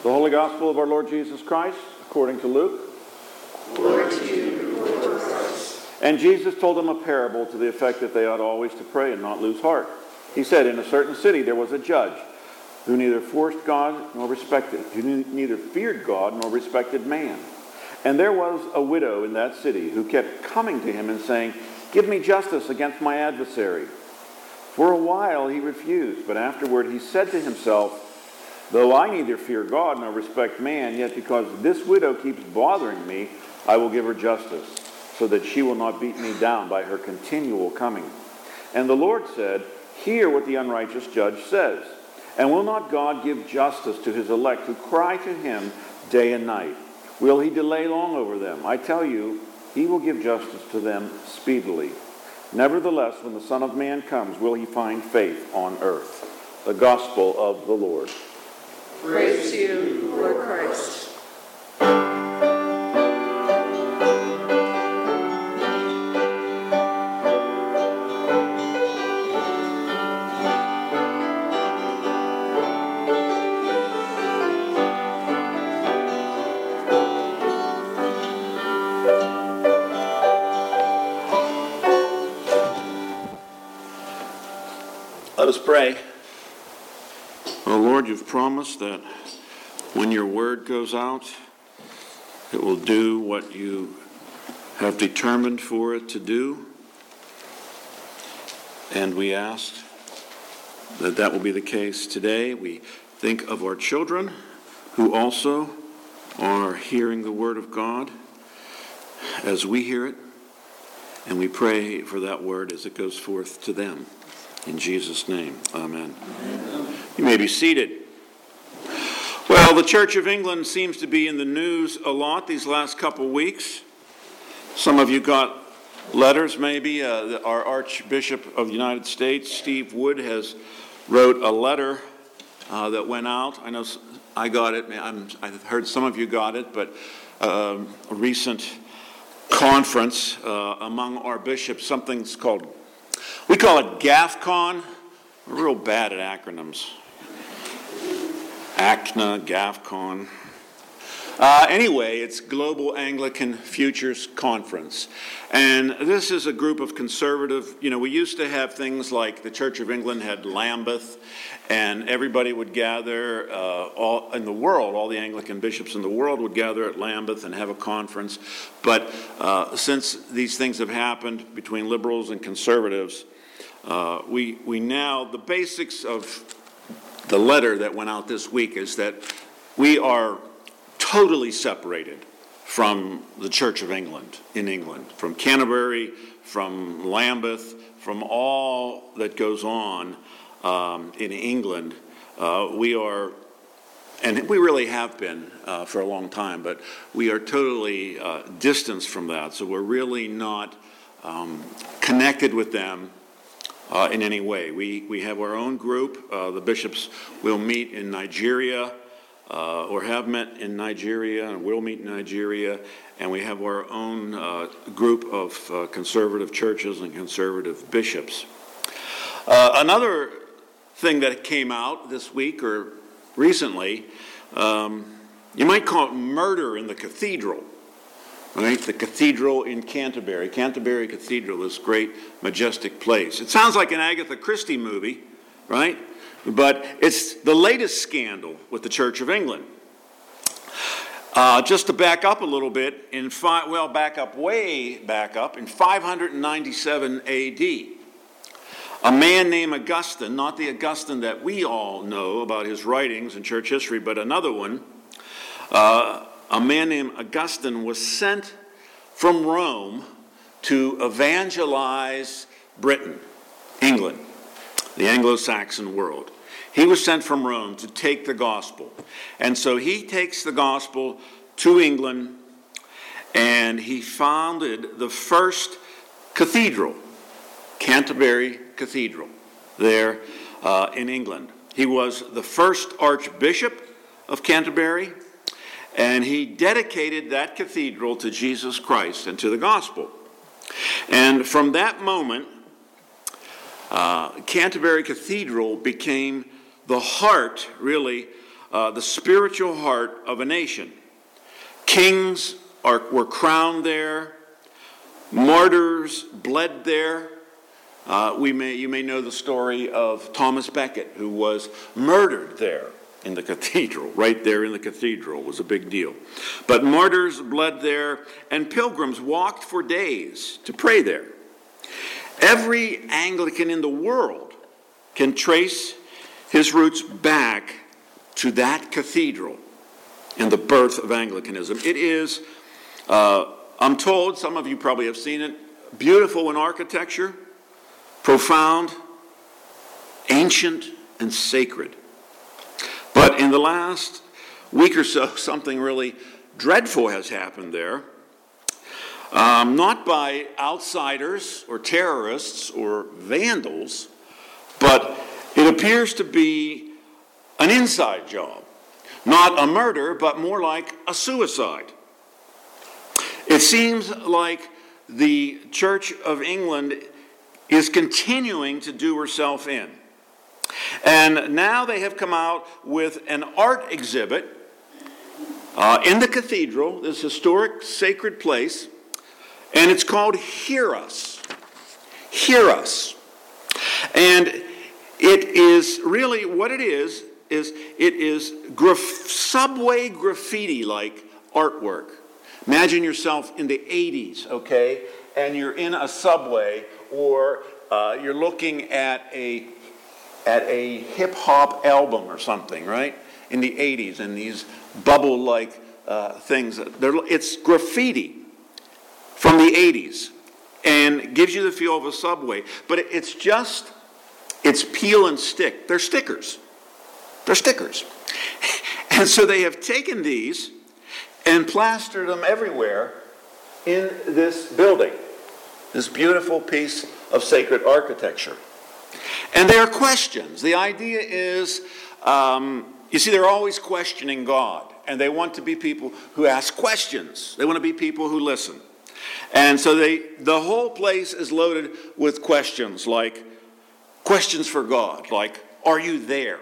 The Holy Gospel of our Lord Jesus Christ, according to Luke. Glory to you, Lord Christ. And Jesus told them a parable to the effect that they ought always to pray and not lose heart. He said, in a certain city there was a judge who neither feared God nor feared God nor respected man. And there was a widow in that city who kept coming to him and saying, "Give me justice against my adversary." For a while he refused, but afterward he said to himself, "Though I neither fear God nor respect man, yet because this widow keeps bothering me, I will give her justice, so that she will not beat me down by her continual coming." And the Lord said, "Hear what the unrighteous judge says. And will not God give justice to his elect who cry to him day and night? Will he delay long over them? I tell you, he will give justice to them speedily. Nevertheless, when the Son of Man comes, will he find faith on earth?" The Gospel of the Lord. Praise to you, Lord Christ. Let us pray. Oh Lord, you've promised that when your word goes out, it will do what you have determined for it to do. And we ask that that will be the case today. We think of our children who also are hearing the word of God as we hear it. And we pray for that word as it goes forth to them. In Jesus' name, amen. You may be seated. Well, the Church of England seems to be in the news a lot these last couple weeks. Some of you got letters, maybe. Our Archbishop of the United States, Steve Wood, has wrote a letter that went out. I know I got it. I've heard some of you got it, but a recent conference among our bishops, something's called, we call it GAFCON. We're real bad at acronyms. ACNA, GAFCON. Anyway, it's Global Anglican Futures Conference. And this is a group of conservative, we used to have things like the Church of England had Lambeth, and everybody would gather, all in the world, all the Anglican bishops in the world would gather at Lambeth and have a conference. But since these things have happened between liberals and conservatives, we now, the basics of the letter that went out this week is that we are totally separated from the Church of England in England, from Canterbury, from Lambeth, from all that goes on in England. We are, and we really have been for a long time, but we are totally distanced from that. So we're really not connected with them in any way. We have our own group. The bishops will meet in Nigeria, or have met in Nigeria, and will meet in Nigeria, and we have our own group of conservative churches and conservative bishops. Another thing that came out this week or recently, you might call it murder in the cathedral. Right? The cathedral in Canterbury. Canterbury Cathedral, this great, majestic place. It sounds like an Agatha Christie movie, right? But it's the latest scandal with the Church of England. Just to back up a little bit, way back up, in 597 A.D., a man named Augustine, not the Augustine that we all know about his writings in church history, but another one, a man named Augustine was sent from Rome to evangelize Britain, England, the Anglo-Saxon world. He was sent from Rome to take the gospel. And so he takes the gospel to England, and he founded the first cathedral, Canterbury Cathedral, there in England. He was the first Archbishop of Canterbury, and he dedicated that cathedral to Jesus Christ and to the gospel. And from that moment, Canterbury Cathedral became the heart, really, the spiritual heart of a nation. Kings were crowned there. Martyrs bled there. You may know the story of Thomas Becket, who was murdered there in the cathedral. Right there in the cathedral was a big deal. But martyrs bled there, and pilgrims walked for days to pray there. Every Anglican in the world can trace his roots back to that cathedral and the birth of Anglicanism. It is, I'm told, some of you probably have seen it, beautiful in architecture, profound, ancient, and sacred. But in the last week or so, something really dreadful has happened there. Not by outsiders or terrorists or vandals, but it appears to be an inside job. Not a murder, but more like a suicide. It seems like the Church of England is continuing to do herself in. And now they have come out with an art exhibit in the cathedral, this historic sacred place, and it's called Hear Us. Hear Us. And it is really, what it is subway graffiti-like artwork. Imagine yourself in the 80s, okay? And you're in a subway, or you're looking at a hip-hop album or something, right? In the 80s, and these bubble-like things. It's graffiti from the 80s, and gives you the feel of a subway. But it's peel and stick. They're stickers. They're stickers. And so they have taken these and plastered them everywhere in this building, this beautiful piece of sacred architecture. And there are questions. The idea is, you see, they're always questioning God, and they want to be people who ask questions. They want to be people who listen. And so the whole place is loaded with questions, like questions for God, like, are you there?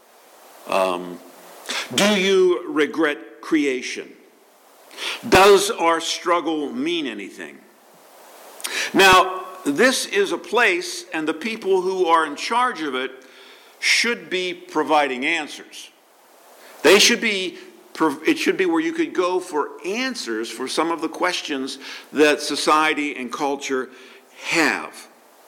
Do you regret creation? Does our struggle mean anything? Now, this is a place, and the people who are in charge of it should be providing answers. It should be where you could go for answers for some of the questions that society and culture have.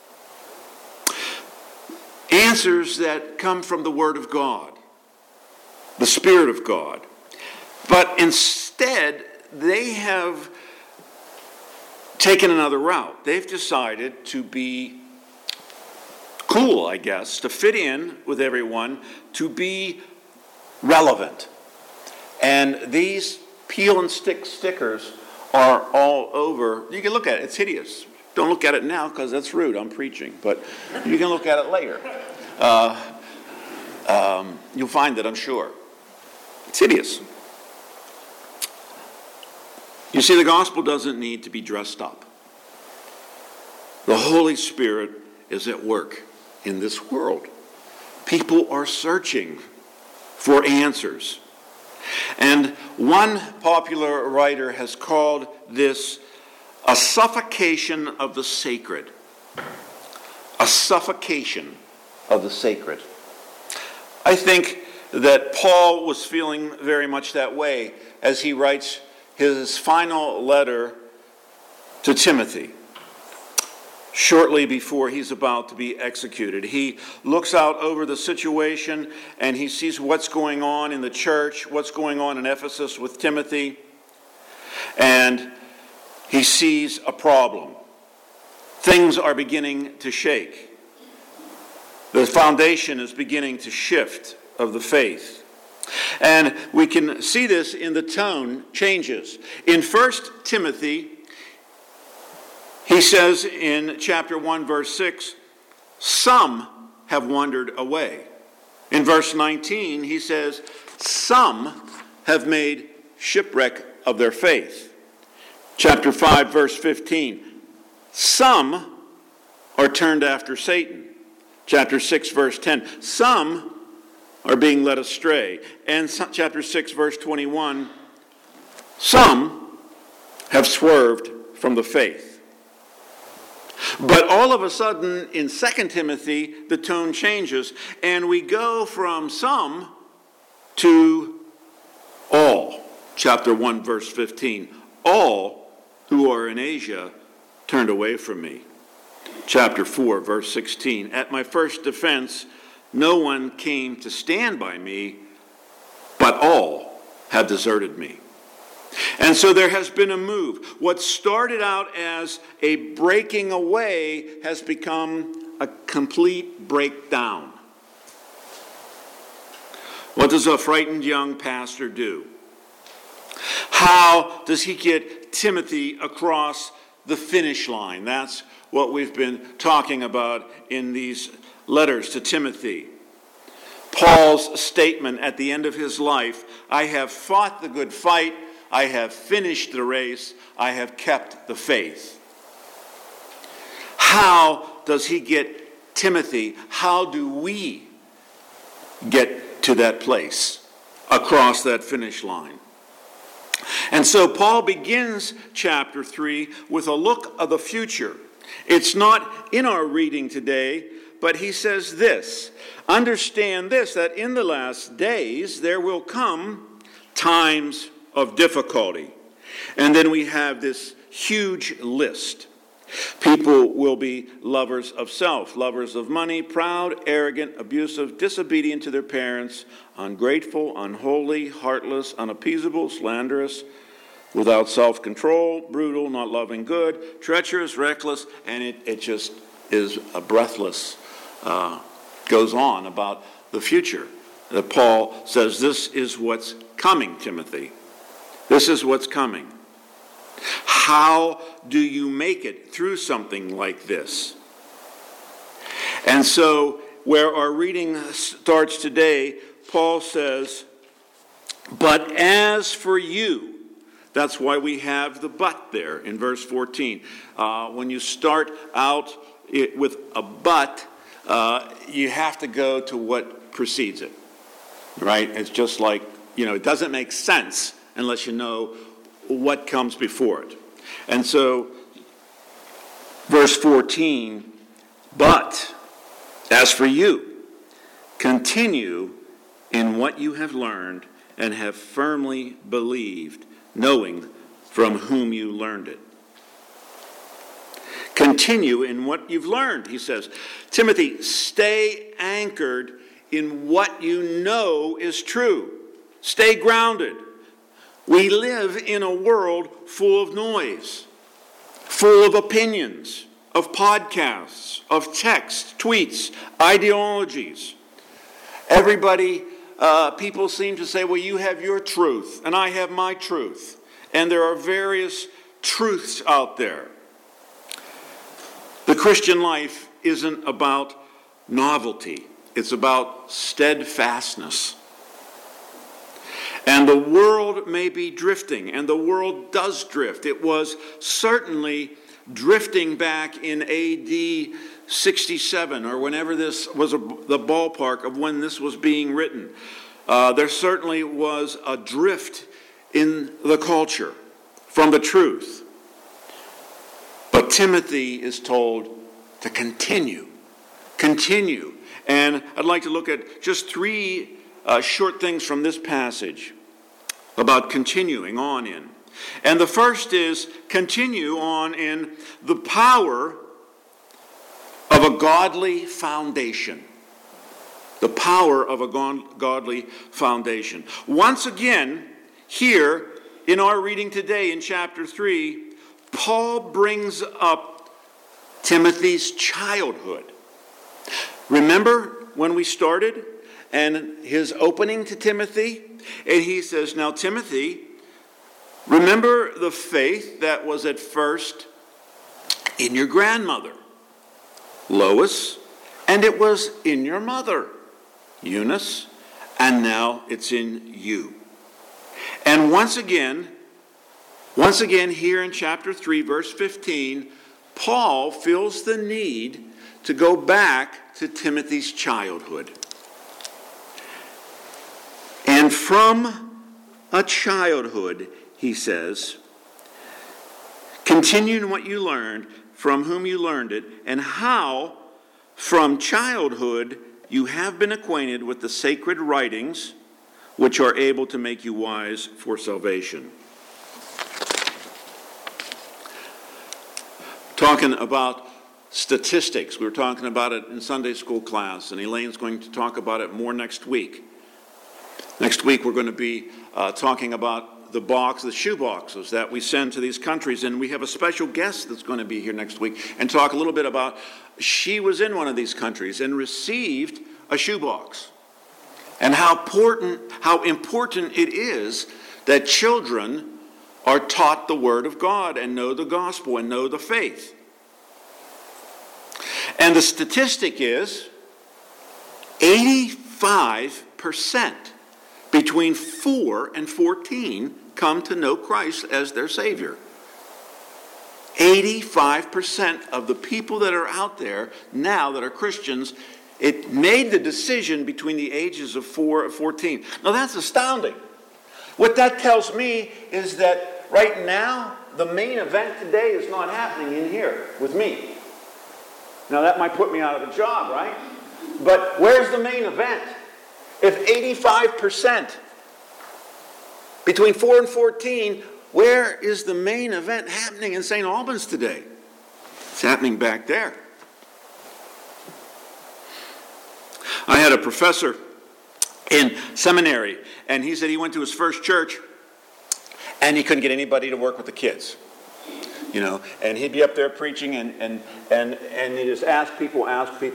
Answers that come from the Word of God, the Spirit of God. But instead, they have taken another route. They've decided to be cool, I guess, to fit in with everyone, to be relevant. And these peel and stick stickers are all over. You can look at it. It's hideous. Don't look at it now because that's rude. I'm preaching. But you can look at it later. You'll find it, I'm sure. It's hideous. You see, the gospel doesn't need to be dressed up. The Holy Spirit is at work in this world. People are searching for answers. And one popular writer has called this a suffocation of the sacred. A suffocation of the sacred. I think that Paul was feeling very much that way as he writes his final letter to Timothy shortly before he's about to be executed. He looks out over the situation and he sees what's going on in the church, what's going on in Ephesus with Timothy, and he sees a problem. Things are beginning to shake. The foundation is beginning to shift of the faith. And we can see this in the tone changes. In 1 Timothy, he says in chapter 1, verse 6, some have wandered away. In verse 19, he says, some have made shipwreck of their faith. Chapter 5, verse 15, some are turned after Satan. Chapter 6, verse 10, some are being led astray. And chapter 6, verse 21, some have swerved from the faith. But all of a sudden, in 2 Timothy, the tone changes, and we go from some to all. Chapter 1, verse 15. All who are in Asia turned away from me. Chapter 4, verse 16. At my first defense, no one came to stand by me, but all have deserted me. And so there has been a move. What started out as a breaking away has become a complete breakdown. What does a frightened young pastor do? How does he get Timothy across the finish line? That's what we've been talking about in these letters to Timothy. Paul's statement at the end of his life, I have fought the good fight, I have finished the race, I have kept the faith. How does he get Timothy? How do we get to that place, across that finish line? And so Paul begins chapter 3 with a look of the future. It's not in our reading today, but he says this, understand this, that in the last days there will come times of difficulty. And then we have this huge list. People will be lovers of self, lovers of money, proud, arrogant, abusive, disobedient to their parents, ungrateful, unholy, heartless, unappeasable, slanderous, without self-control, brutal, not loving good, treacherous, reckless, and it just is a breathless, goes on about the future. That Paul says, this is what's coming, Timothy. This is what's coming. How do you make it through something like this? And so, where our reading starts today, Paul says, but as for you, that's why we have the but there in verse 14. When you start out with a but, you have to go to what precedes it, right? It's just like, it doesn't make sense unless you know what comes before it. And so, verse 14, but as for you, continue in what you have learned and have firmly believed, knowing from whom you learned it. Continue in what you've learned, he says. Timothy, stay anchored in what you know is true. Stay grounded. We live in a world full of noise, full of opinions, of podcasts, of texts, tweets, ideologies. People seem to say, well, you have your truth, and I have my truth. And there are various truths out there. The Christian life isn't about novelty. It's about steadfastness. And the world may be drifting, and the world does drift. It was certainly drifting back in AD 67, or whenever this was the ballpark of when this was being written. There certainly was a drift in the culture from the truth. But Timothy is told to continue. Continue. And I'd like to look at just three short things from this passage about continuing on in. And the first is continue on in the power of a godly foundation. The power of a godly foundation. Once again, here in our reading today in chapter 3, Paul brings up Timothy's childhood. Remember when we started and his opening to Timothy? And he says, now Timothy, remember the faith that was at first in your grandmother, Lois, and it was in your mother, Eunice, and now it's in you. And once again here in chapter 3, verse 15, Paul feels the need to go back to Timothy's childhood. from a childhood, he says, continue in what you learned, from whom you learned it, and how from childhood you have been acquainted with the sacred writings, which are able to make you wise for salvation. Talking about statistics. We were talking about it in Sunday school class, and Elaine's going to talk about it more next week. Next week we're going to be talking about the shoe boxes that we send to these countries, and we have a special guest that's going to be here next week and talk a little bit about, she was in one of these countries and received a shoebox, and how important it is that children are taught the Word of God and know the gospel and know the faith. And the statistic is 85% between 4 and 14 come to know Christ as their Savior. 85% of the people that are out there now that are Christians, it made the decision between the ages of 4 and 14. Now that's astounding. What that tells me is that right now, the main event today is not happening in here with me. Now that might put me out of a job, right? But where's the main event? If 85% between 4 and 14, where is the main event happening in St. Albans today? It's happening back there. I had a professor in seminary, and he said he went to his first church, and he couldn't get anybody to work with the kids. And he'd be up there preaching, and he just ask people.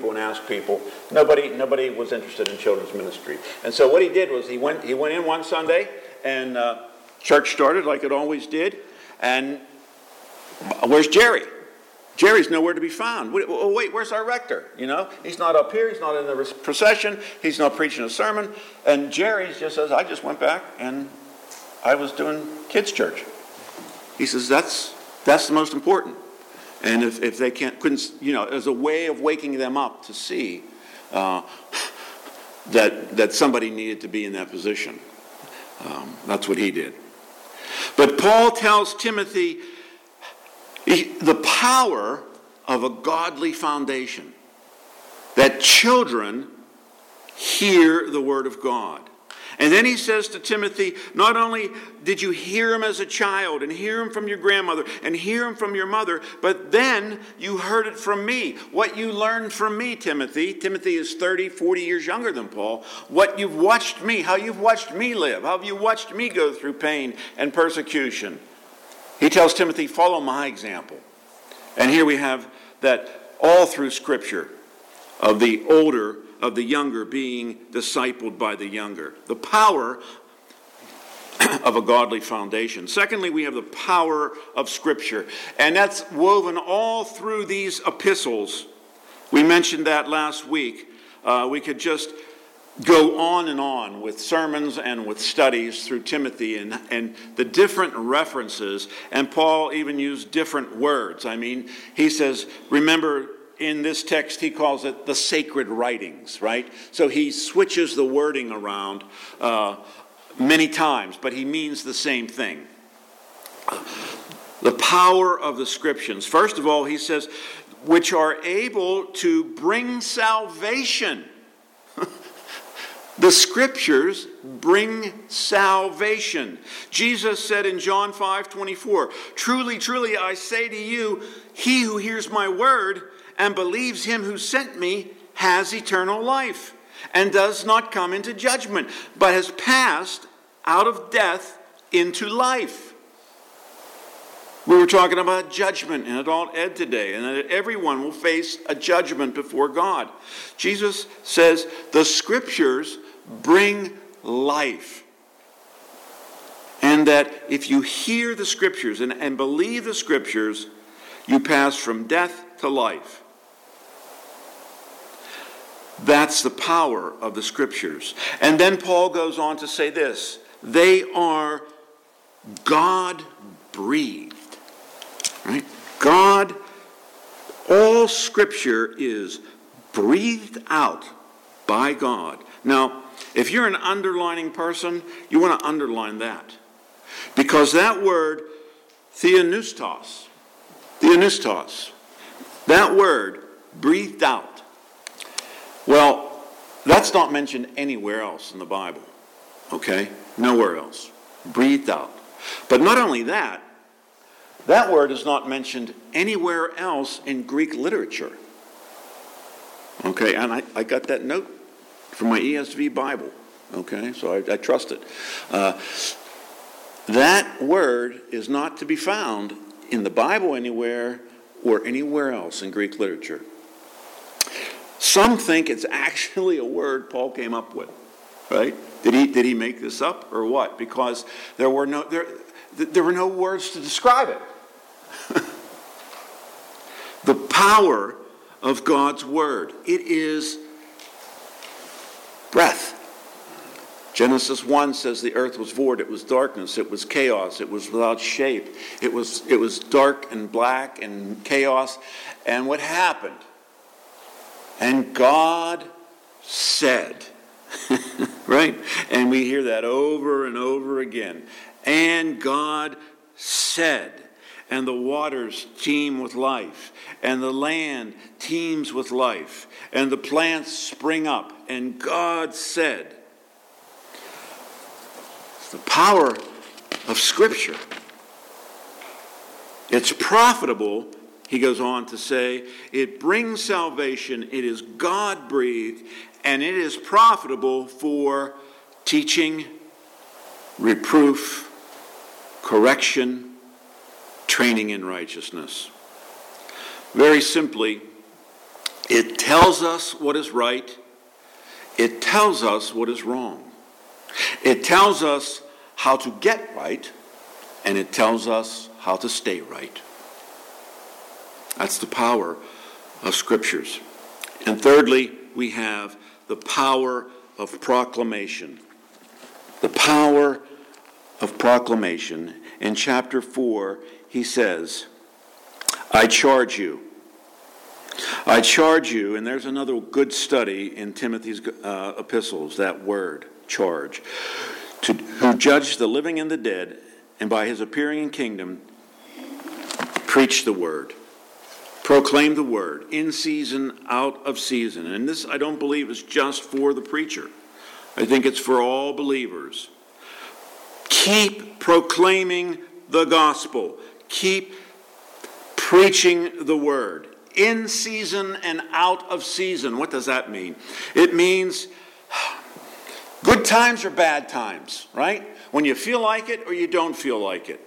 Nobody was interested in children's ministry. And so what he did was he went in one Sunday, and church started like it always did. And where's Jerry? Jerry's nowhere to be found. Wait, where's our rector? He's not up here. He's not in the procession. He's not preaching a sermon. And Jerry just says, I just went back and I was doing kids' church. He says, that's the most important. And if they couldn't, as a way of waking them up to see that somebody needed to be in that position. That's what he did. But Paul tells Timothy the power of a godly foundation, that children hear the word of God. And then he says to Timothy, not only did you hear him as a child and hear him from your grandmother and hear him from your mother, but then you heard it from me. What you learned from me, Timothy. Timothy is 30, 40 years younger than Paul. What you've watched me, how you've watched me live, how have you watched me go through pain and persecution. He tells Timothy, follow my example. And here we have that all through Scripture of the older of the younger being discipled by the younger. The power of a godly foundation. Secondly, we have the power of Scripture. And that's woven all through these epistles. We mentioned that last week. We could just go on and on with sermons and with studies through Timothy and the different references. And Paul even used different words. He says, remember, in this text, he calls it the sacred writings, right? So he switches the wording around many times, but he means the same thing. The power of the Scriptures. First of all, he says, which are able to bring salvation. The Scriptures bring salvation. Jesus said in John 5:24, truly, truly, I say to you, he who hears my word and believes him who sent me has eternal life and does not come into judgment, but has passed out of death into life. We were talking about judgment in Adult Ed today, and that everyone will face a judgment before God. Jesus says the Scriptures bring life. And that if you hear the Scriptures and believe the Scriptures, you pass from death to life. That's the power of the Scriptures. And then Paul goes on to say this, they are God-breathed. Right? All Scripture is breathed out by God. Now, if you're an underlining person, you want to underline that. Because that word, theopneustos, that word, breathed out. Well, that's not mentioned anywhere else in the Bible. Okay? Nowhere else. Breathed out. But not only that, that word is not mentioned anywhere else in Greek literature. Okay, and I got that note from my ESV Bible. Okay, so I trust it. That word is not to be found in the Bible anywhere or anywhere else in Greek literature. Some think it's actually a word Paul came up with, right? Did he make this up or what? Because there were no words to describe it. The power of God's word. It is breath. Genesis 1 says the earth was void, it was darkness, it was chaos, it was without shape. It was dark and black and chaos. And what happened? And God said, right? And we hear that over and over again. And God said, and the waters teem with life, and the land teems with life, and the plants spring up, and God said. It's the power of Scripture. It's profitable, he goes on to say. It brings salvation. It is God-breathed, and it is profitable for teaching, reproof, correction, training in righteousness. Very simply, it tells us what is right. It tells us what is wrong. It tells us how to get right, and it tells us how to stay right. That's the power of Scriptures. And thirdly, we have the power of proclamation. The power of proclamation. In chapter 4, he says, I charge you, and there's another good study in Timothy's epistles, that word, charge, who judge the living and the dead, and by his appearing in kingdom, preach the word, proclaim the word, in season, out of season. And this, I don't believe, is just for the preacher. I think it's for all believers. Keep proclaiming the gospel. Keep preaching the word. In season and out of season. What does that mean? It means good times or bad times, right? When you feel like it or you don't feel like it.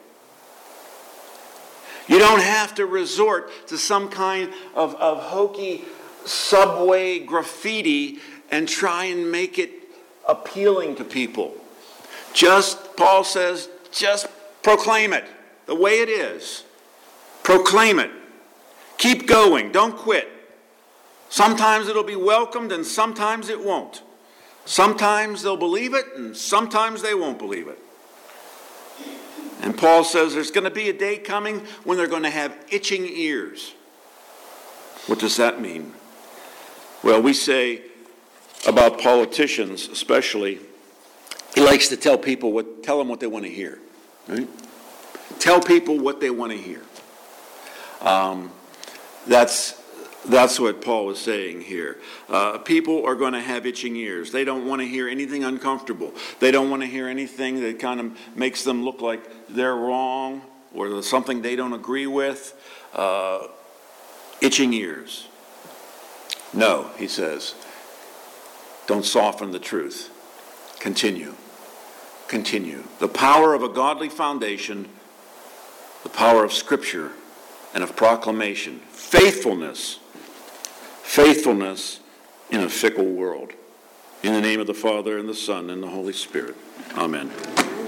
You don't have to resort to some kind of hokey subway graffiti and try and make it appealing to people. Paul says, just proclaim it the way it is. Proclaim it. Keep going. Don't quit. Sometimes it'll be welcomed and sometimes it won't. Sometimes they'll believe it and sometimes they won't believe it. And Paul says there's going to be a day coming when they're going to have itching ears. What does that mean? Well, we say about politicians especially, he likes to tell them what they want to hear. Right? Tell people what they want to hear. That's what Paul is saying here. People are going to have itching ears. They don't want to hear anything uncomfortable. They don't want to hear anything that kind of makes them look like they're wrong or there's something they don't agree with. Itching ears. No, he says. Don't soften the truth. Continue. The power of a godly foundation, the power of Scripture and of proclamation. Faithfulness in a fickle world. In the name of the Father, and the Son, and the Holy Spirit. Amen.